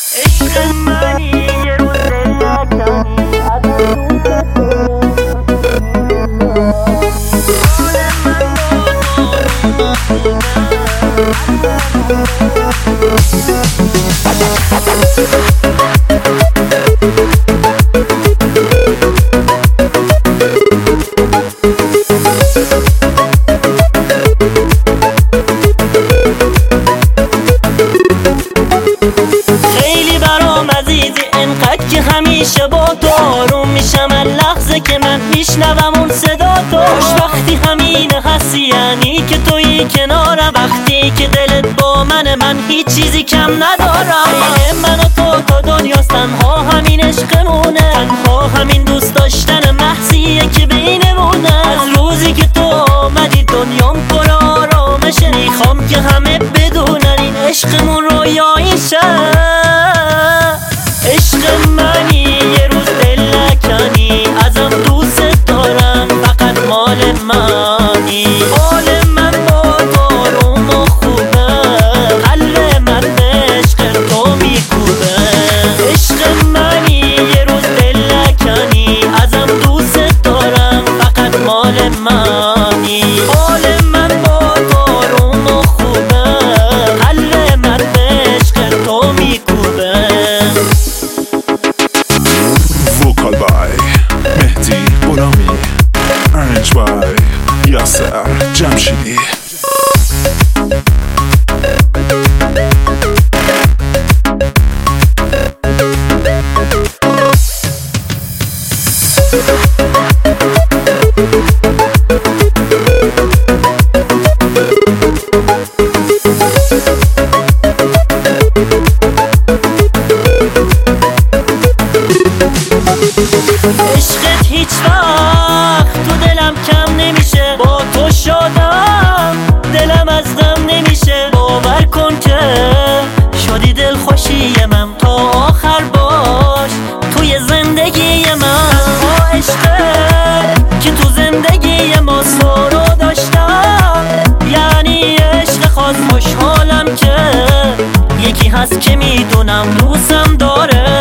عشق منی یه روز دلکنی خیلی برام عزیزی انقدر که همیشه با تو آروم میشم هر لحظه که من میشنوم اون صدا تو. وقتی همینه هستی یعنی که تویی کنارم، وقتی که دلت با من هیچ چیزی کم ندارم. من و تو دنیاست، تنها همین عشقمونه، تنها همین دوست داشتن محضیه که بینمونه. از روزی که تو آمدی دنیام پر آرامشه، میخوام که همه بدونن این عشقمون رویایی شه. عشق منی یه روز دل نکنی، ازم دوست دارم فقط مال منی. حال من با تو آروم و خوبه، قلب من به عشق تو میکوبه. عشق منی یه روز دل نکنی، ازم دوست دارم فقط مال منی. حال من با تو آروم و خوبه، قلب من به عشق تو میکوبه. Vocal by مهدی غلامی، Arrange by یاسر جمشیدی. عشقت هیچ وقت تو دلم کم نمیشه، با تو شادم دلم از غم نمیشه. باور کن که شدی دل خوشی من، تا آخر باش توی زندگی من. با عشقت که تو زندگی ما سرو داشتم، یعنی عشق خاص. خوشحالم که یکی هست که میدونم دوستم داره.